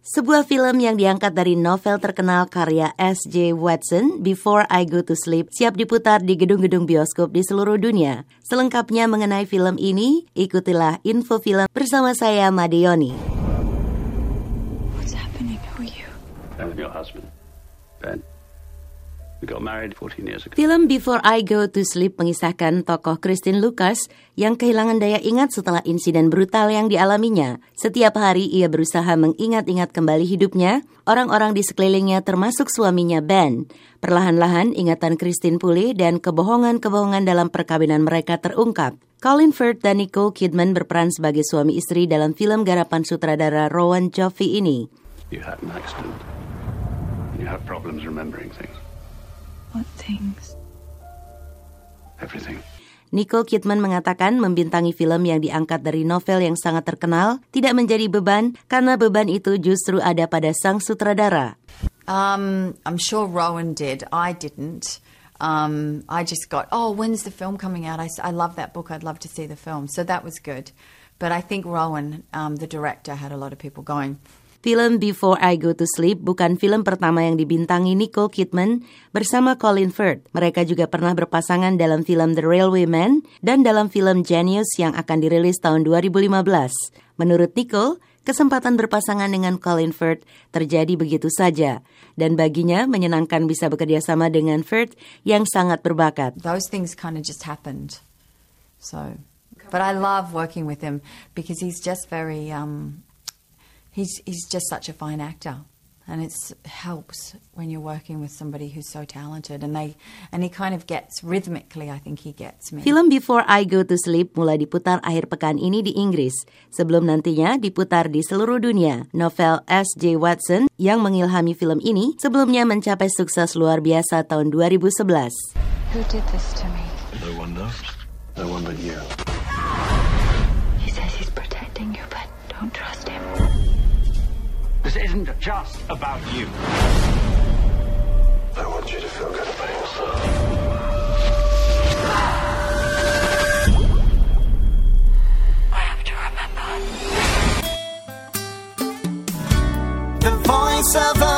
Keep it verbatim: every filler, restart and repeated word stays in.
Sebuah film yang diangkat dari novel terkenal karya S J Watson, Before I Go to Sleep, siap diputar di gedung-gedung bioskop di seluruh dunia. Selengkapnya mengenai film ini, ikutilah info film bersama saya, Madioni. What's happening? Who are you? I'm your husband, Ben. We got married fourteen years ago. Film Before I Go to Sleep mengisahkan tokoh Christine Lucas yang kehilangan daya ingat setelah insiden brutal yang dialaminya. Setiap hari ia berusaha mengingat-ingat kembali hidupnya, orang-orang di sekelilingnya termasuk suaminya Ben. Perlahan-lahan ingatan Christine pulih dan kebohongan-kebohongan dalam perkawinan mereka terungkap. Colin Firth dan Nicole Kidman berperan sebagai suami istri dalam film garapan sutradara Rowan Joffé ini. You had an accident. You have problems remembering things. What things? Everything. Nicole Kidman mengatakan membintangi film yang diangkat dari novel yang sangat terkenal tidak menjadi beban karena beban itu justru ada pada sang sutradara. Um, I'm sure Rowan did. I didn't. Um, I just got, oh, when's the film coming out? I, I love that book. I'd love to see the film. So that was good. But I think Rowan, um, the director, had a lot of people going. Film Before I Go to Sleep bukan film pertama yang dibintangi Nicole Kidman bersama Colin Firth. Mereka juga pernah berpasangan dalam film The Railway Man dan dalam film Genius yang akan dirilis tahun dua ribu lima belas. Menurut Nicole, kesempatan berpasangan dengan Colin Firth terjadi begitu saja. Dan baginya menyenangkan bisa bekerja sama dengan Firth yang sangat berbakat. Those things kind of just happened. So, but I love working with him because he's just very... Um, He's he's just such a fine actor, and it helps when you're working with somebody who's so talented, and they and he kind of gets rhythmically. I think he gets me. Film Before I Go to Sleep mulai diputar akhir pekan ini di Inggris, sebelum nantinya diputar di seluruh dunia. Novel S J Watson yang mengilhami film ini sebelumnya mencapai sukses luar biasa tahun dua ribu sebelas. Who did this to me? No one knows. No one but you. He says he's protecting you, but don't trust him. This isn't just about you. I want you to feel good about yourself. I have to remember. The voice of